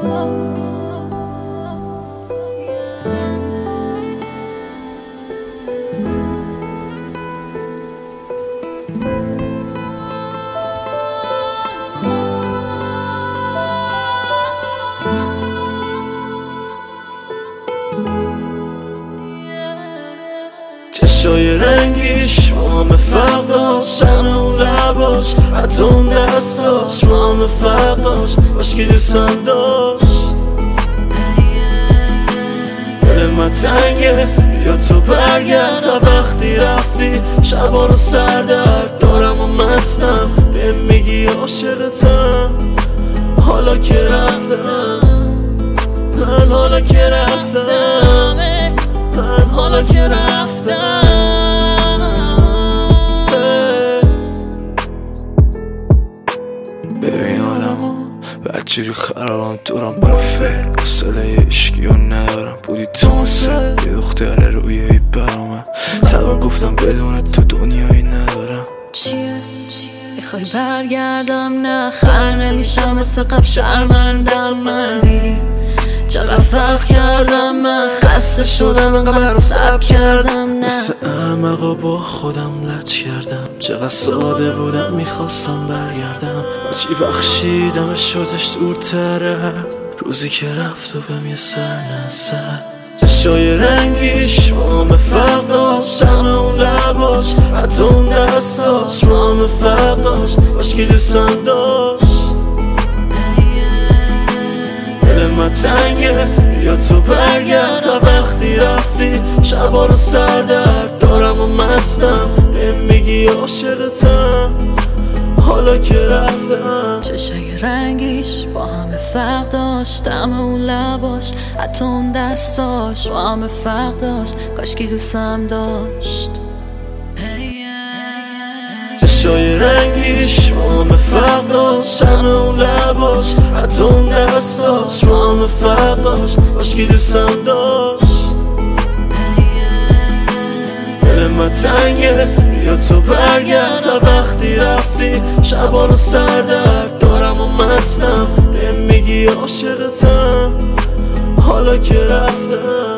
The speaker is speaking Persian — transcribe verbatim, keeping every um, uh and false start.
چشای رنگیش با همه فرق داشت، همه اون لباش حتی اون دستاش با همه فرق داشت. کاشکی دوستم داشت. دل من تنگه یا تو برگرد، وقتی رفتی شبا رو سردرد دارم و مستم بهم میگی عاشقتم. حالا که رفتم من، حالا که رفتم من، حالا که رفتم ببین آدمو بدجوری خرابم دورم پرفکت، حوصله عشقی رو ندارم. بودی تو مثل یه دختر رویایی برامم، سبب گفتم بدون تو دنیایی ندارم. چیه؟ میخوای برگردم؟ نه خر نمیشم مثل قبل، شرمندم من. دیدی چقدر فرق کردم من، خسته شدم انقدر سب کردم. نه مثل احمقا با خودم لج کردم، چقدر ساده بودم میخواستم برگردم. چی بخشیدم شدش دورتره، روزی که رفت و بهم یه سر نزد. چشای رنگیش با همه فرق داشت، همه اون لباش حتی اون دستاش با همه فرق داشت. کاشکی دوستم داشت. دل من تنگه یا تو برگرد، وقتی رفتی شبا رو سردرد دارم و مستم بهم میگی عاشقتم. حالا که رفتم. چشای رنگیش با همه فرق داشت، همه اون لباش حتی اون دستاش با همه فرق داشت. کاشکی دوستم داشت. چشای رنگیش با همه فرق داشت، همه اون لباش حتی اون دستاش با همه فرق داشت. کاشکی دوستم داشت. دل من تنگه یا تو برگرد، وقتی رفتی شبا رو سردرد دارم و مستم بهم میگی عاشقتم. حالا که رفتم